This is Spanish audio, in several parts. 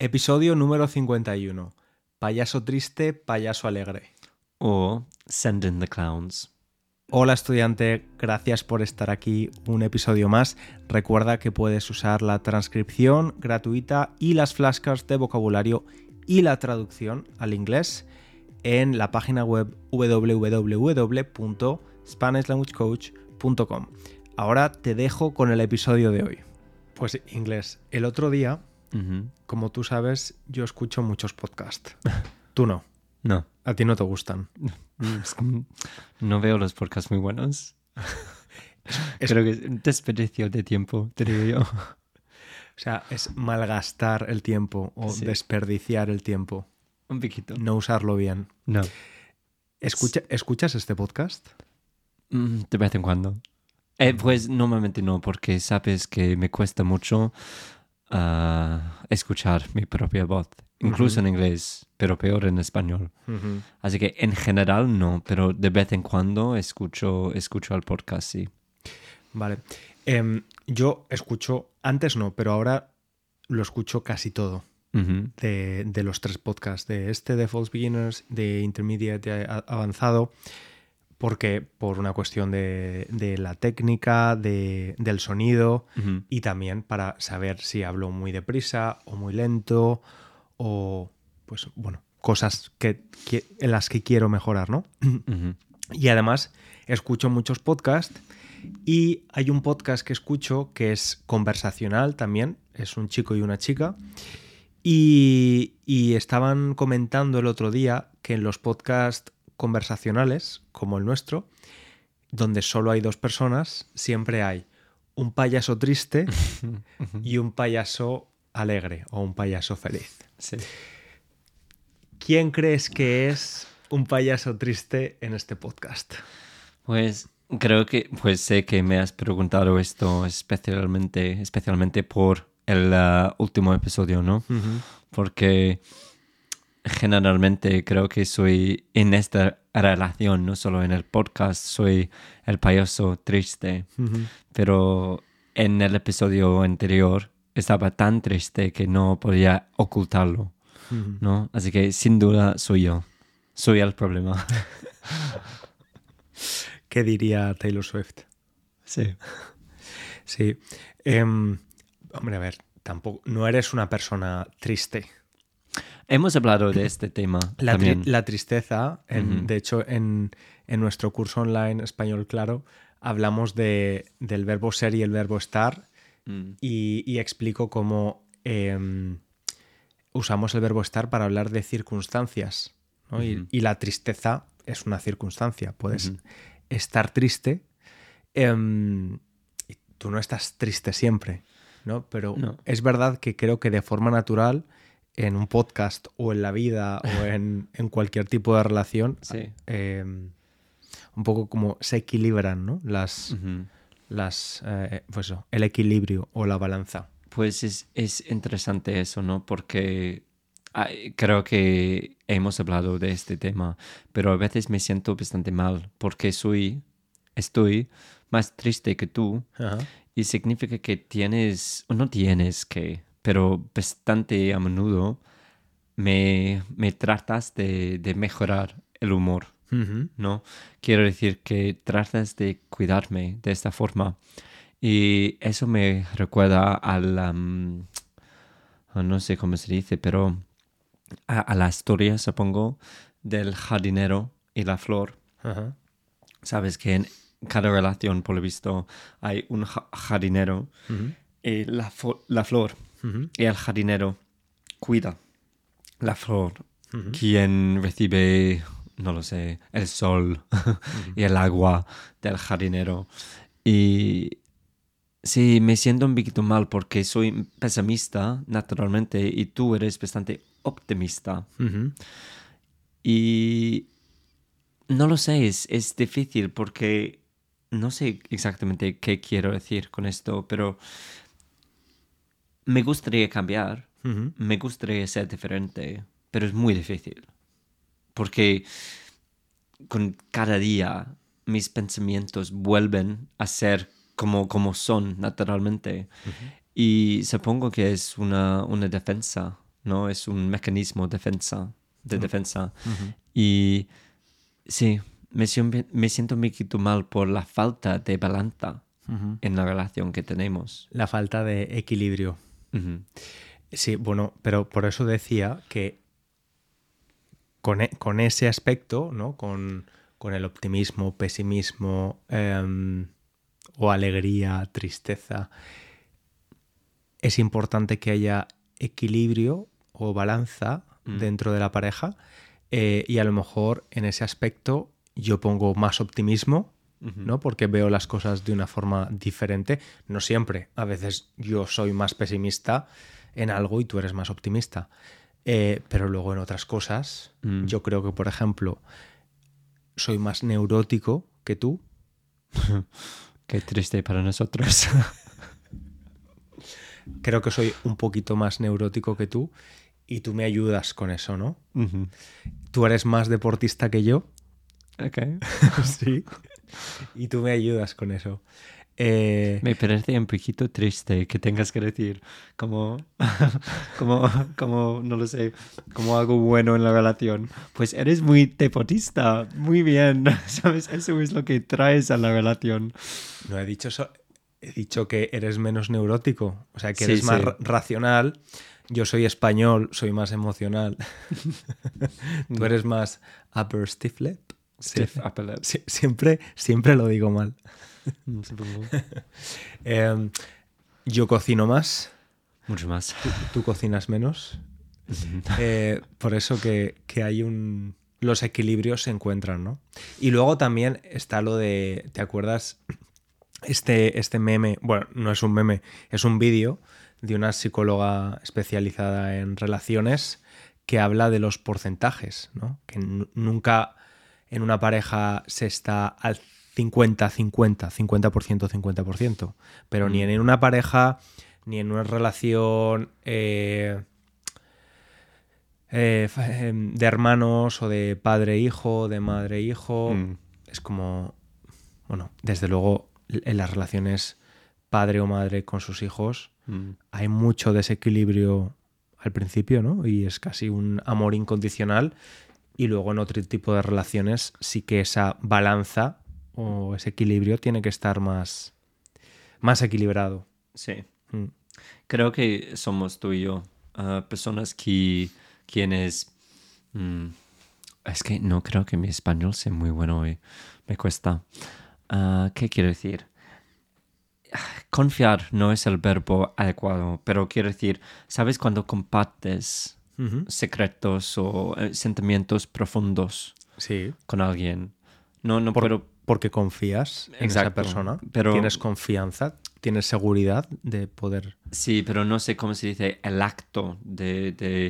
Episodio número 51. Payaso triste, payaso alegre. O Send in the Clowns. Hola estudiante, gracias por estar aquí un episodio más. Recuerda que puedes usar la transcripción gratuita y las flashcards de vocabulario y la traducción al inglés en la página web www.spanishlanguagecoach.com. Ahora te dejo con el episodio de hoy. Pues inglés, el otro día, como tú sabes, yo escucho muchos podcasts. Tú no. No. A ti no te gustan. No veo los podcasts muy buenos. Creo que es un desperdicio de tiempo, te digo yo. O sea, es malgastar el tiempo o Sí. desperdiciar el tiempo. Un poquito. No usarlo bien. No. ¿Escuchas este podcast? De vez en cuando. Pues normalmente no, porque sabes que me cuesta mucho escuchar mi propia voz. Incluso en inglés, pero peor en español. Así que en general no, pero de vez en cuando escucho el podcast, sí. Vale. Yo escucho, antes no, pero ahora lo escucho casi todo. De los tres podcasts, de False Beginners, de Intermediate, de Avanzado, porque por una cuestión de la técnica, del sonido y también para saber si hablo muy deprisa o muy lento o, pues bueno, cosas en las que quiero mejorar, ¿no? Y además escucho muchos podcasts y hay un podcast que escucho que es conversacional también, es un chico y una chica. Y estaban comentando el otro día que en los podcasts conversacionales, como el nuestro, donde solo hay dos personas, siempre hay un payaso triste y un payaso alegre o un payaso feliz. Sí. ¿Quién crees que es un payaso triste en este podcast? Pues creo que, pues sé que me has preguntado esto especialmente por el último episodio, ¿no? Porque generalmente creo que soy en esta relación, no solo en el podcast, soy el payaso triste. Pero en el episodio anterior estaba tan triste que no podía ocultarlo, ¿no? Así que sin duda soy yo. Soy el problema. ¿Qué diría Taylor Swift? Sí. Sí. Hombre, a ver, tampoco, no eres una persona triste. Hemos hablado de este tema también. La tristeza, de hecho, en nuestro curso online Español Claro, hablamos del verbo ser y el verbo estar y explico cómo usamos el verbo estar para hablar de circunstancias, ¿no? Y la tristeza es una circunstancia. Puedes estar triste y tú no estás triste siempre, ¿no? Pero No. es verdad que creo que de forma natural en un podcast o en la vida o en cualquier tipo de relación, Sí. un poco como se equilibran, ¿no? Pues eso, el equilibrio o la balanza. Pues es interesante eso, ¿no? Porque creo que hemos hablado de este tema, pero a veces me siento bastante mal porque estoy más triste que tú. Ajá. Y significa que pero bastante a menudo me tratas de mejorar el humor, ¿no? Quiero decir que tratas de cuidarme de esta forma. Y eso me recuerda no sé cómo se dice, pero a la historia, supongo, del jardinero y la flor. Ajá. Sabes que en cada relación, por lo visto, hay un jardinero y la flor. Y el jardinero cuida la flor. Quien recibe, no lo sé, el sol y el agua del jardinero. Y sí, me siento un poquito mal porque soy pesimista naturalmente y tú eres bastante optimista. Y no lo sé, es difícil porque no sé exactamente qué quiero decir con esto, pero me gustaría cambiar, me gustaría ser diferente, pero es muy difícil. Porque con cada día mis pensamientos vuelven a ser como son naturalmente. Y supongo que es una defensa ¿no? Es un mecanismo de defensa. Uh-huh. Y sí, me siento un poquito mal por la falta de balanza Uh-huh. en la relación que tenemos. La falta de equilibrio. Uh-huh. Sí, bueno, pero por eso decía que con ese aspecto, ¿no? Con el optimismo, pesimismo o alegría, tristeza, es importante que haya equilibrio o balanza dentro de la pareja y a lo mejor en ese aspecto yo pongo más optimismo, ¿no? Porque veo las cosas de una forma diferente. No siempre. A veces yo soy más pesimista en algo y tú eres más optimista. Pero luego en otras cosas, yo creo que, por ejemplo, soy más neurótico que tú. Qué triste para nosotros. Creo que soy un poquito más neurótico que tú y tú me ayudas con eso, ¿no? Uh-huh. Tú eres más deportista que yo. Ok. Sí. Y tú me ayudas con eso. Me parece un poquito triste que tengas que decir como, no lo sé, como algo bueno en la relación. Pues eres muy deportista, muy bien, ¿sabes? Eso es lo que traes a la relación. No he dicho eso, he dicho que eres menos neurótico, o sea, que Sí, eres más sí. racional. Yo soy español, soy más emocional. Tú eres más upper stiff lip. Stiff upper lip. Siempre lo digo mal. Supongo. Yo cocino más. Mucho más. Tú cocinas menos. Por eso que hay los equilibrios se encuentran, ¿no? Y luego también está lo de, ¿te acuerdas? Este meme, bueno, no es un meme, es un vídeo de una psicóloga especializada en relaciones que habla de los porcentajes, ¿no? Que nunca en una pareja se está al 50-50, 50%, 50%, pero ni en una pareja ni en una relación de hermanos o de padre-hijo, de madre-hijo. Es como, bueno, desde luego en las relaciones padre o madre con sus hijos hay mucho desequilibrio al principio, ¿no? Y es casi un amor incondicional. Y luego en otro tipo de relaciones sí que esa balanza o ese equilibrio tiene que estar más equilibrado. Sí. Creo que somos tú y yo personas quienes... es que no creo que mi español sea muy bueno hoy. Me cuesta. ¿Qué quiero decir? Confiar no es el verbo adecuado, pero quiero decir, ¿sabes cuando compartes secretos o sentimientos profundos Sí. con alguien? Porque confías en esa persona, pero tienes confianza, tienes seguridad de poder... Sí, pero no sé cómo se dice el acto de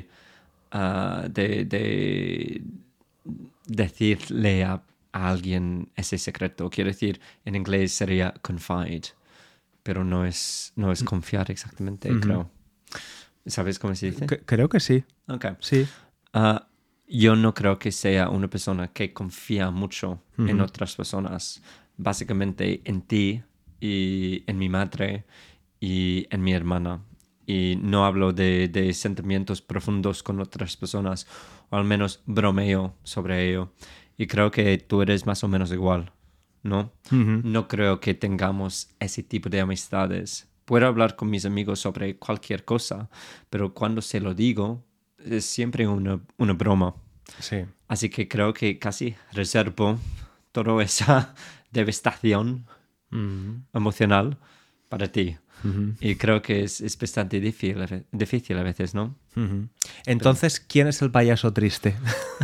decirle a alguien ese secreto. Quiero decir, en inglés sería confide, pero no es confiar exactamente, creo. ¿Sabes cómo se dice? Creo que sí. Ok. Sí. Yo no creo que sea una persona que confía mucho en otras personas. Básicamente en ti y en mi madre y en mi hermana. Y no hablo de sentimientos profundos con otras personas, o al menos bromeo sobre ello. Y creo que tú eres más o menos igual, ¿no? No creo que tengamos ese tipo de amistades. Puedo hablar con mis amigos sobre cualquier cosa, pero cuando se lo digo, es siempre una broma. Sí. Así que creo que casi reservo toda esa devastación emocional para ti. Y creo que es bastante difícil a veces, ¿no? Entonces, ¿quién es el payaso triste?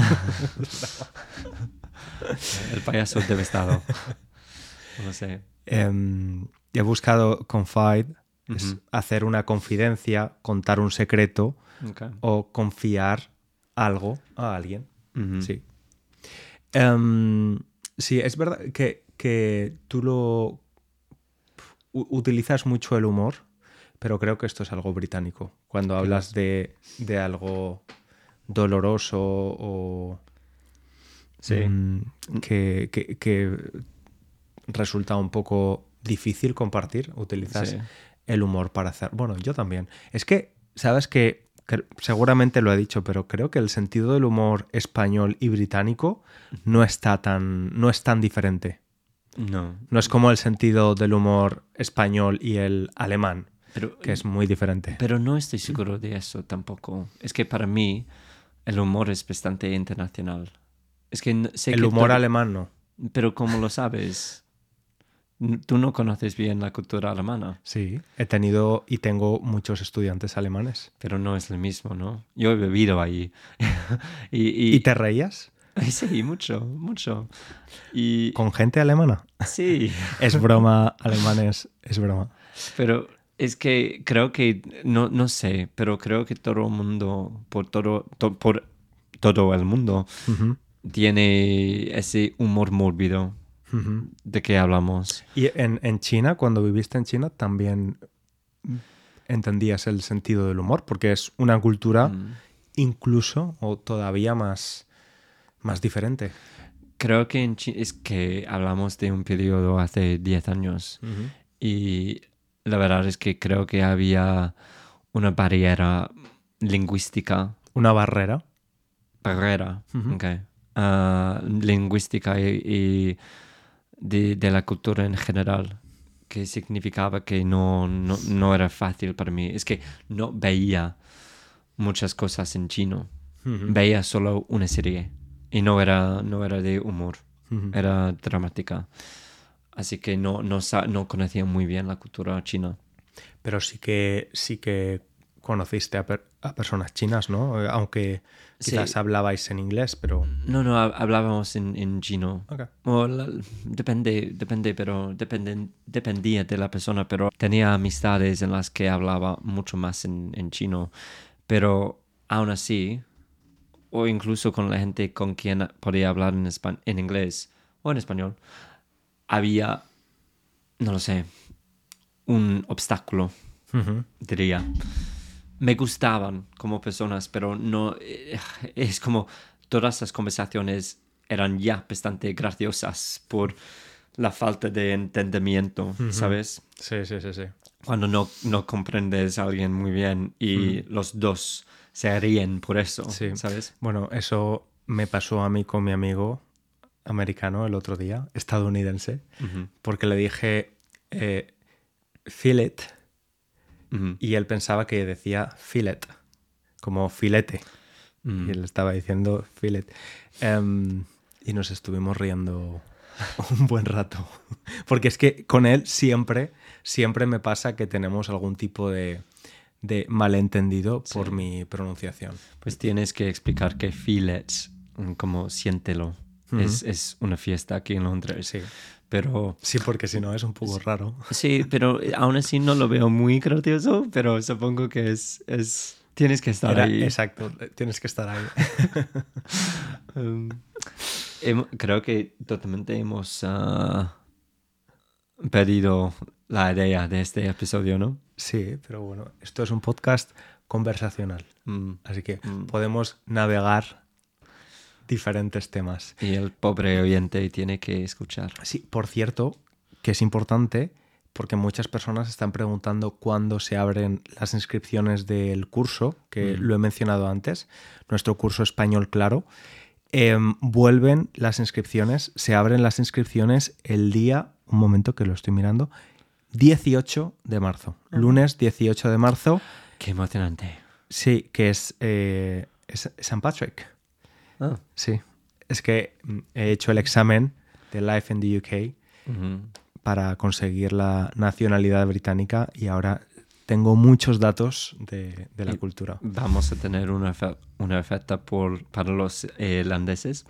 El payaso devastado. No sé. He buscado confide, es hacer una confidencia, contar un secreto o confiar algo a alguien. Sí. Sí, es verdad que tú utilizas mucho el humor, pero creo que esto es algo británico. Cuando hablas de algo doloroso o que resulta un poco difícil compartir, utilizas el humor para hacer... Bueno, yo también. Es que, ¿sabes que seguramente lo he dicho, pero creo que el sentido del humor español y británico no es tan diferente. No. No es como el sentido del humor español y el alemán, que es muy diferente. Pero no estoy seguro de eso tampoco. Es que para mí el humor es bastante internacional. Es que sé el que humor alemán no. Pero ¿cómo lo sabes? Tú no conoces bien la cultura alemana. Sí, he tenido y tengo muchos estudiantes alemanes. Pero no es lo mismo, ¿no? Yo he vivido ahí. ¿Y te reías? Sí, mucho. Y ¿Con gente alemana? sí. Es broma, alemanes, es broma. Pero es que creo que, no sé, pero creo que todo el mundo, por todo el mundo, tiene ese humor mórbido de que hablamos. ¿Y en China, cuando viviste en China, también entendías el sentido del humor? Porque es una cultura incluso o todavía más diferente. Creo que en China es que hablamos de un periodo hace 10 años y la verdad es que creo que había una barrera lingüística. ¿Una barrera? Barrera, ok. Lingüística y de la cultura en general, que significaba que no era fácil para mí. Es que no veía muchas cosas en chino. Veía solo una serie y no era de humor, era dramática. Así que no conocía muy bien la cultura china. Pero sí que conociste a personas chinas, ¿no? Aunque quizás hablabais en inglés, pero... No, hablábamos en chino. Okay. Depende, pero dependía de la persona, pero tenía amistades en las que hablaba mucho más en chino. Pero aún así, o incluso con la gente con quien podía hablar en inglés o en español, había, no lo sé, un obstáculo, diría. Me gustaban como personas, pero no... es como todas las conversaciones eran ya bastante graciosas por la falta de entendimiento, ¿sabes? Sí. Cuando no comprendes a alguien muy bien y los dos se ríen por eso, ¿sabes? Bueno, eso me pasó a mí con mi amigo americano el otro día, estadounidense, porque le dije fillet y él pensaba que decía fillet, como filete. Y él estaba diciendo fillet. Y nos estuvimos riendo un buen rato. Porque es que con él siempre me pasa que tenemos algún tipo de malentendido por mi pronunciación. Pues tienes que explicar que fillets, como siéntelo, es una fiesta aquí en Londres. Sí. Pero... Sí, porque si no es un poco raro. Sí, pero aún así no lo veo muy gracioso, pero supongo que es tienes que estar ahí. Exacto, tienes que estar ahí. Creo que totalmente hemos perdido la idea de este episodio, ¿no? Sí, pero bueno, esto es un podcast conversacional, así que podemos navegar diferentes temas. Y el pobre oyente tiene que escuchar. Sí, por cierto, que es importante porque muchas personas están preguntando cuándo se abren las inscripciones del curso, que lo he mencionado antes, nuestro curso Español Claro. Vuelven las inscripciones, se abren las inscripciones el día, un momento que lo estoy mirando, 18 de marzo, lunes 18 de marzo. ¡Qué emocionante! Sí, que es St. Patrick. Ah. Sí, es que he hecho el examen de Life in the UK para conseguir la nacionalidad británica y ahora tengo muchos datos de la cultura. ¿Vamos a tener una oferta para los irlandeses?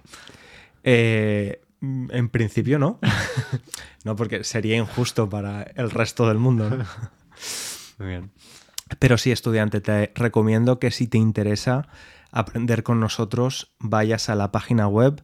En principio no. No, porque sería injusto para el resto del mundo, ¿no? Muy bien. Pero sí, estudiante, te recomiendo que si te interesa aprender con nosotros, vayas a la página web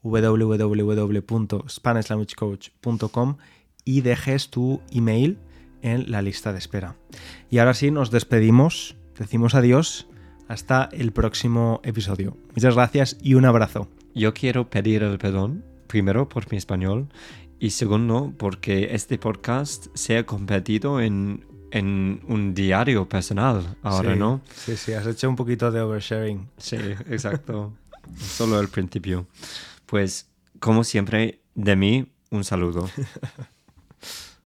www.spanishlanguagecoach.com y dejes tu email en la lista de espera. Y ahora sí, nos despedimos, decimos adiós, hasta el próximo episodio. Muchas gracias y un abrazo. Yo quiero pedir el perdón, primero por mi español y segundo porque este podcast se ha convertido en en un diario personal ahora, sí, ¿no? Sí, sí, has hecho un poquito de oversharing. Sí, exacto. Solo el principio. Pues, como siempre, de mí, un saludo.